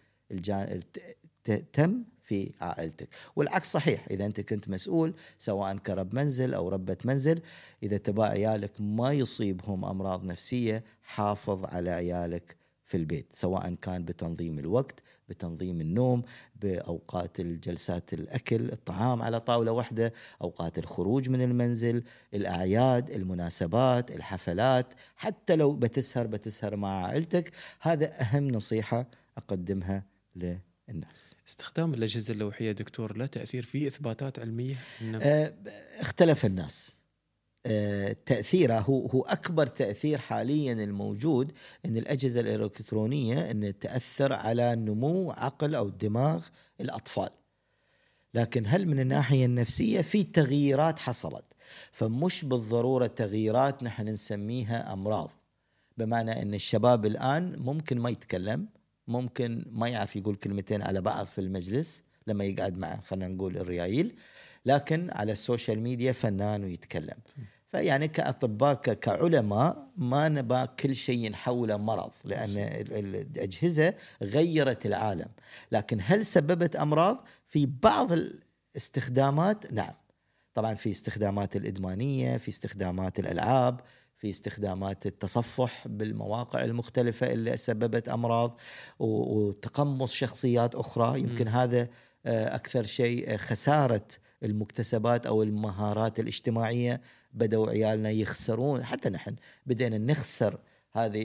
تم في عائلتك. والعكس صحيح، إذا أنت كنت مسؤول سواء كرب منزل أو ربة منزل، إذا تبع عيالك ما يصيبهم أمراض نفسية، حافظ على عيالك في البيت، سواء كان بتنظيم الوقت، بتنظيم النوم، بأوقات الجلسات الأكل، الطعام على طاولة واحدة، أوقات الخروج من المنزل، الأعياد، المناسبات، الحفلات، حتى لو بتسهر بتسهر مع عائلتك. هذا أهم نصيحة أقدمها للناس. استخدام الأجهزة اللوحية دكتور له تأثير فيه إثباتات علمية؟ آه اختلف الناس. آه تأثيره هو, هو أكبر تأثير حاليا الموجود أن الأجهزة الإلكترونية أن تأثر على نمو عقل أو دماغ الأطفال، لكن هل من الناحية النفسية في تغييرات حصلت؟ فمش بالضرورة تغييرات نحن نسميها أمراض، بمعنى أن الشباب الآن ممكن ما يتكلم، ممكن ما يعرف يقول كلمتين على بعض في المجلس لما يقعد مع خلينا نقول الريايل، لكن على السوشيال ميديا فنان ويتكلم. فيعني كأطباء كعلماء ما نبى كل شيء نحوله مرض، لأن الأجهزة غيرت العالم، لكن هل سببت أمراض؟ في بعض الاستخدامات نعم، طبعا في استخدامات الإدمانية، في استخدامات الألعاب، في استخدامات التصفح بالمواقع المختلفة اللي سببت أمراض وتقمص شخصيات أخرى. يمكن م. هذا أكثر شيء خسارة المكتسبات أو المهارات الاجتماعية. بدأوا عيالنا يخسرون، حتى نحن بدأنا نخسر هذه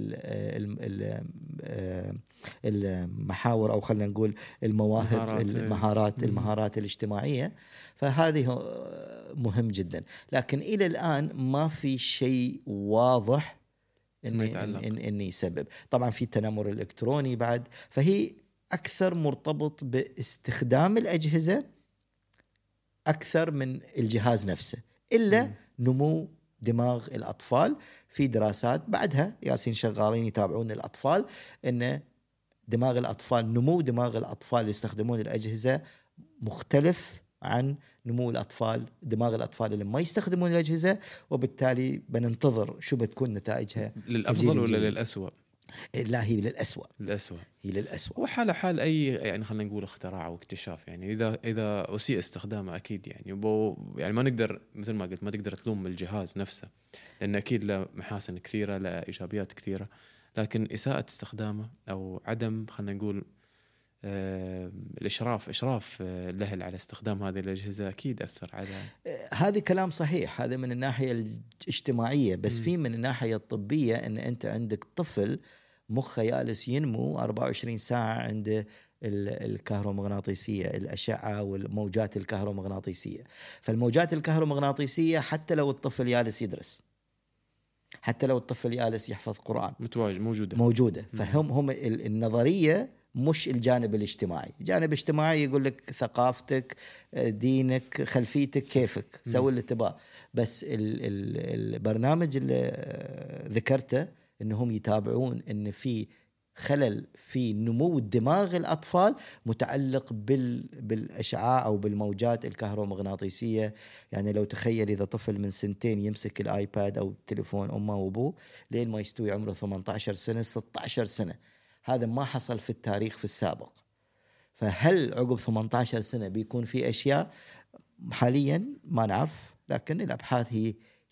المحاور أو خلينا نقول المواهب، المهارات, المهارات, المهارات الاجتماعية. فهذه مهم جدا، لكن إلى الآن ما في شيء واضح إن إن إن يسبب. طبعا في التنمر الإلكتروني بعد، فهي أكثر مرتبط باستخدام الأجهزة أكثر من الجهاز نفسه، إلا م. نمو دماغ الأطفال. في دراسات بعدها ياسين شغالين يتابعون الأطفال، إن دماغ الأطفال، نمو دماغ الأطفال اللي يستخدمون الأجهزة مختلف عن نمو الأطفال دماغ الأطفال اللي ما يستخدمون الأجهزة، وبالتالي بننتظر شو بتكون نتائجها، للأفضل ولا للأسوأ؟ لا، هي للأسوأ. للأسوأ هي للأسوأ. وحال حال أي يعني خلينا نقول اختراع أو اكتشاف، يعني إذا إذا أسيء استخدامه أكيد يعني بو يعني ما نقدر مثل ما قلت ما تقدر تلوم الجهاز نفسه، لأن أكيد له محاسن كثيرة، له إيجابيات كثيرة، لكن إساءة استخدامه أو عدم خلينا نقول آه الإشراف إشراف آه الأهل على استخدام هذه الأجهزة أكيد أثر على هذا. كلام صحيح، هذا من الناحية الاجتماعية، بس م. في من الناحية الطبية أن أنت عندك طفل مخه جالس ينمو أربعة وعشرين ساعة عند الكهرومغناطيسية، الأشعة والموجات الكهرومغناطيسية. فالموجات الكهرومغناطيسية حتى لو الطفل جالس يدرس، حتى لو الطفل جالس يحفظ قرآن، متواجد موجودة موجودة. فهم هم النظرية مش الجانب الاجتماعي. الجانب الاجتماعي يقول لك ثقافتك، دينك، خلفيتك، كيفك، سوي اللي تباه. بس البرنامج اللي ذكرته انهم يتابعون ان في خلل في نمو دماغ الأطفال متعلق بال بالأشعاع أو بالموجات الكهرومغناطيسية. يعني لو تخيل إذا طفل من سنتين يمسك الآيباد أو تليفون أمه وأبوه لين ما يستوي عمره ثمانية عشر سنة ستة عشر سنة، هذا ما حصل في التاريخ في السابق. فهل عقب ثمانية عشر سنة بيكون في أشياء؟ حاليا ما نعرف، لكن الأبحاث هي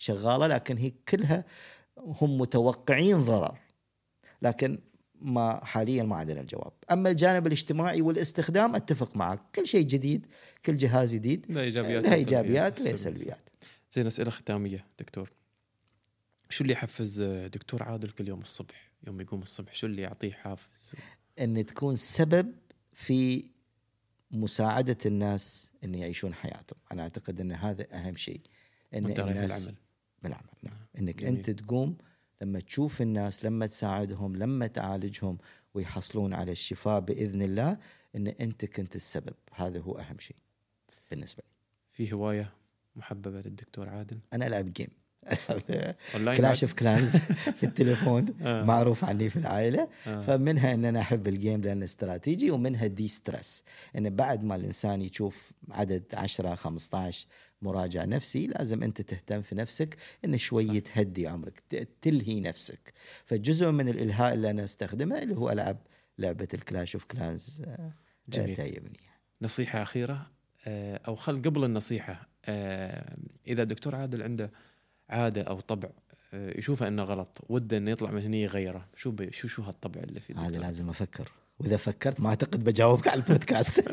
شغالة، لكن هي كلها هم متوقعين ضرر، لكن ما حاليا ما عندنا الجواب. أما الجانب الاجتماعي والاستخدام أتفق معك، كل شيء جديد، كل جهاز جديد لا إيجابيات له إيجابيات له سلبيات. زين، أسئلة ختامية دكتور، شو اللي يحفز دكتور عادل كل يوم الصبح يوم يقوم الصبح؟ شو اللي يعطيه حافز؟ أن تكون سبب في مساعدة الناس أن يعيشون حياتهم. أنا أعتقد أن هذا أهم شيء، أن الناس بالعمل بالعمل نعم. أنك جميل. أنت تقوم لما تشوف الناس، لما تساعدهم، لما تعالجهم ويحصلون على الشفاء بإذن الله، أن أنت كنت السبب. هذا هو أهم شيء بالنسبة لي. في هواية محببة للدكتور عادل؟ أنا ألعب جيم أونلاين كلاش اوف كلانز في التليفون آه. معروف عني في العائلة. آه. فمنها أن أنا أحب الجيم لأنه استراتيجي، ومنها دي ستريس، أن بعد ما الإنسان يشوف عدد عشرة خمسة عشر مراجع نفسي لازم أنت تهتم في نفسك، أن شوية تهدي عمرك، تلهي نفسك. فجزء من الإلهاء اللي أنا استخدمه اللي هو ألعب لعبة الكلاش اوف كلانز. تعجبني. نصيحة أخيرة أو خل قبل النصيحة، إذا الدكتور عادل عنده عادة أو طبع يشوفه إنه غلط، وده إنه يطلع من هنا يغيره، شو بي شو شو هالطبع اللي فيه؟ هذا لازم أفكر، وإذا فكرت ما أعتقد بجاوبك على البودكاست.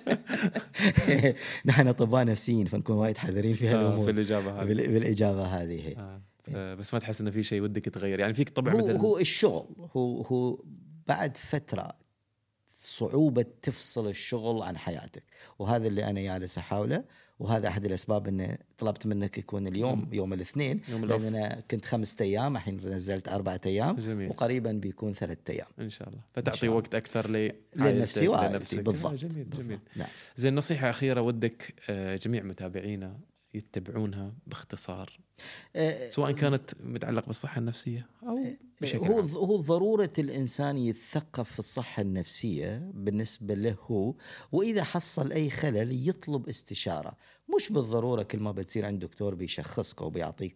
نحن أطباء نفسيين فنكون وايد حذرين في هالأمور. في الإجابة هذه. بالإجابة هذه هي. آه. بس ما تحس إنه في شيء ودك تغير؟ يعني فيك طبع هو مثل هو الشغل، هو هو بعد فترة صعوبة تفصل الشغل عن حياتك، وهذا اللي أنا جالس أحاوله، وهذا أحد الأسباب أن طلبت منك يكون اليوم يوم الاثنين، لأن أنا كنت خمسة أيام الحين نزلت أربعة أيام. جميل. وقريبا بيكون ثلاثة أيام إن شاء الله، فتعطي وقت أكثر لنفسي وعائلتي. بالضبط. جميل جميل. نعم. زين، نصيحة أخيرة ودك جميع متابعينا يتبعونها باختصار، أه سواء كانت متعلق بالصحة النفسية أو بشكل هو عام. هو ضرورة الإنسان يتثقف في الصحة النفسية بالنسبة له هو، وإذا حصل أي خلل يطلب استشارة. مش بالضرورة كل ما بتصير عند دكتور بيشخصك أو بيعطيك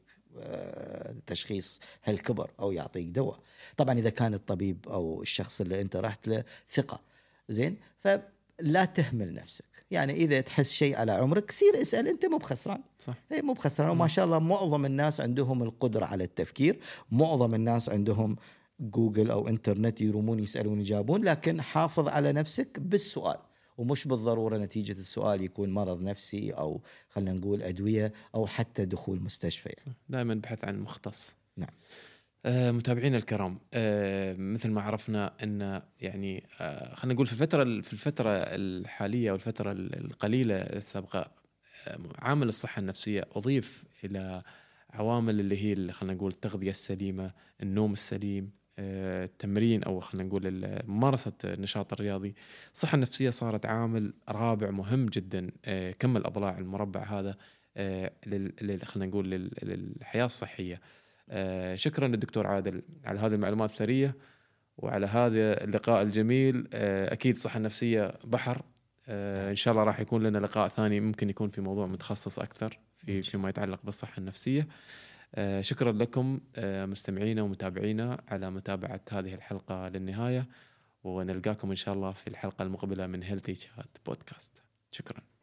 تشخيص هالكبر أو يعطيك دواء. طبعا إذا كان الطبيب أو الشخص اللي أنت رحت له ثقة، زين، فلا تهمل نفسك. يعني إذا تحس شيء على عمرك سير اسأل، أنت مو بخسران. صح. إيه مو بخسران. وما شاء الله معظم الناس عندهم القدرة على التفكير، معظم الناس عندهم جوجل أو إنترنت يرومون يسألون يجابون، لكن حافظ على نفسك بالسؤال، ومش بالضرورة نتيجة السؤال يكون مرض نفسي أو خلنا نقول أدوية أو حتى دخول مستشفى. دائما بحث عن مختص. نعم. آه متابعينا الكرام، آه مثل ما عرفنا ان يعني آه خلينا نقول في الفتره في الفتره الحاليه والفتره القليله السابقه، آه عامل الصحه النفسيه اضيف الى عوامل اللي هي خلينا نقول التغذيه السليمه، النوم السليم، آه التمرين او خلينا نقول ممارسه النشاط الرياضي. الصحه النفسيه صارت عامل رابع مهم جدا، آه كم الاضلاع المربع هذا آه خلينا نقول للحياه الصحيه. آه شكرا للدكتور عادل على هذه المعلومات الثرية وعلى هذا اللقاء الجميل. آه أكيد الصحة النفسية بحر، آه إن شاء الله راح يكون لنا لقاء ثاني ممكن يكون في موضوع متخصص أكثر في فيما يتعلق بالصحة النفسية. آه شكرا لكم آه مستمعينا ومتابعينا على متابعة هذه الحلقة للنهاية، ونلقاكم إن شاء الله في الحلقة المقبلة من هيلثي شات بودكاست. شكرا.